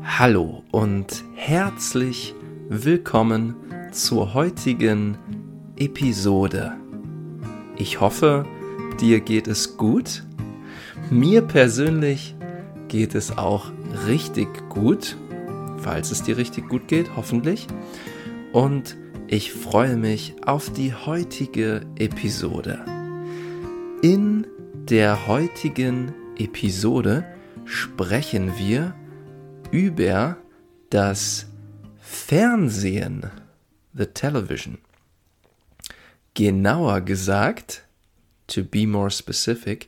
Hallo und herzlich willkommen zur heutigen Episode. Ich hoffe, dir geht es gut. Mir persönlich geht es auch richtig gut, falls es dir richtig gut geht, hoffentlich. Und ich freue mich auf die heutige Episode. In der heutigen Episode sprechen wir über das Fernsehen, the television. Genauer gesagt, to be more specific,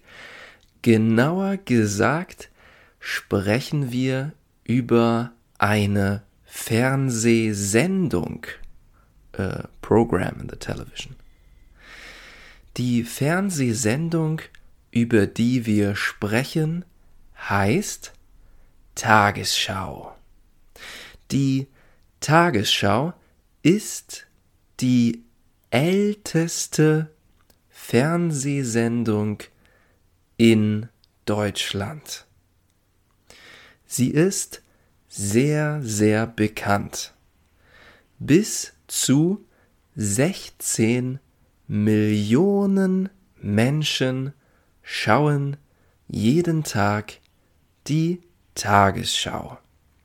sprechen wir über eine Fernsehsendung, program in the television. Die Fernsehsendung, über die wir sprechen, heißt Tagesschau. Die Tagesschau ist die älteste Fernsehsendung in Deutschland. Sie ist sehr, sehr bekannt. Bis zu 16 Millionen Menschen schauen jeden Tag die Tagesschau.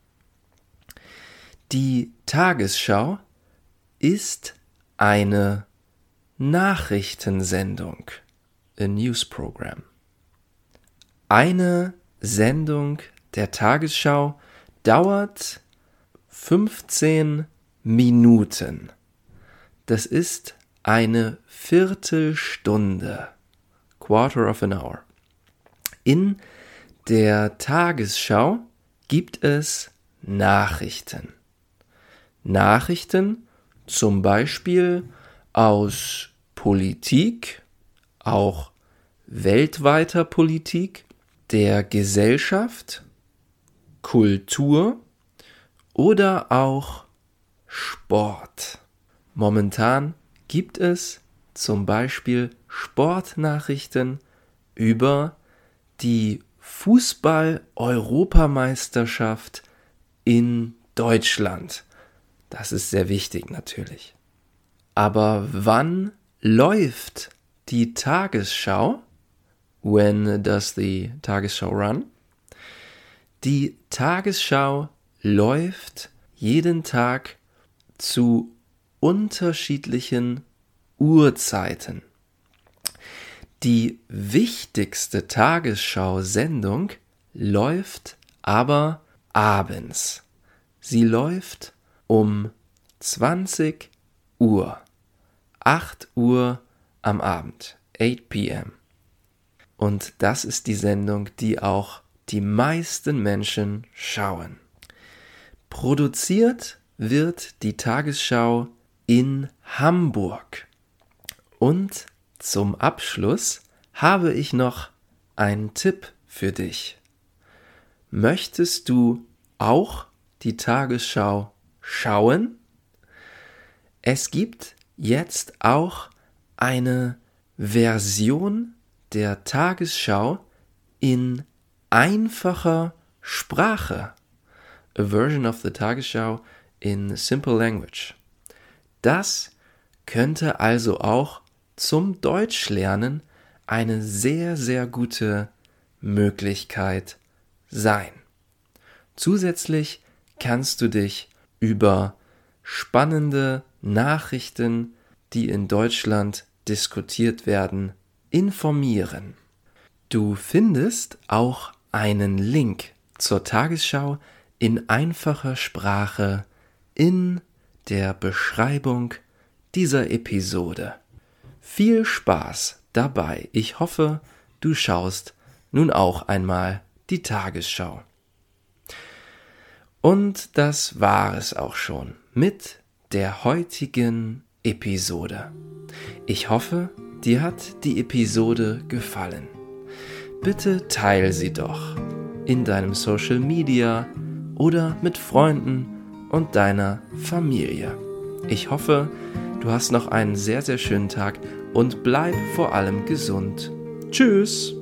Die Tagesschau ist eine Nachrichtensendung, a news program. Eine Sendung der Tagesschau dauert 15 Minuten. Das ist eine Viertelstunde, quarter of an hour. In der Tagesschau gibt es Nachrichten. Nachrichten zum Beispiel aus Politik, auch weltweiter Politik, der Gesellschaft, Kultur oder auch Sport. Momentan gibt es zum Beispiel Sportnachrichten über die Fußball-Europameisterschaft in Deutschland. Das ist sehr wichtig natürlich. Aber wann läuft die Tagesschau? When does the Tagesschau run? Die Tagesschau läuft jeden Tag zu unterschiedlichen Uhrzeiten. Die wichtigste Tagesschau-Sendung läuft aber abends. Sie läuft um 20 Uhr, 8 Uhr am Abend, 8 p.m. Und das ist die Sendung, die auch die meisten Menschen schauen. Produziert wird die Tagesschau in Hamburg. Und zum Abschluss habe ich noch einen Tipp für dich. Möchtest du auch die Tagesschau schauen? Es gibt jetzt auch eine Version der Tagesschau in einfacher Sprache. A version of the Tagesschau in simple language. Das könnte also auch zum Deutschlernen eine sehr, sehr gute Möglichkeit sein. Zusätzlich kannst du dich über spannende Nachrichten, die in Deutschland diskutiert werden, informieren. Du findest auch einen Link zur Tagesschau in einfacher Sprache in der Beschreibung dieser Episode. Viel Spaß dabei. Ich hoffe, du schaust nun auch einmal die Tagesschau. Und das war es auch schon mit der heutigen Episode. Ich hoffe, dir hat die Episode gefallen. Bitte teile sie doch in deinem Social Media oder mit Freunden und deiner Familie. Ich hoffe, du hast noch einen sehr, sehr schönen Tag und bleib vor allem gesund. Tschüss!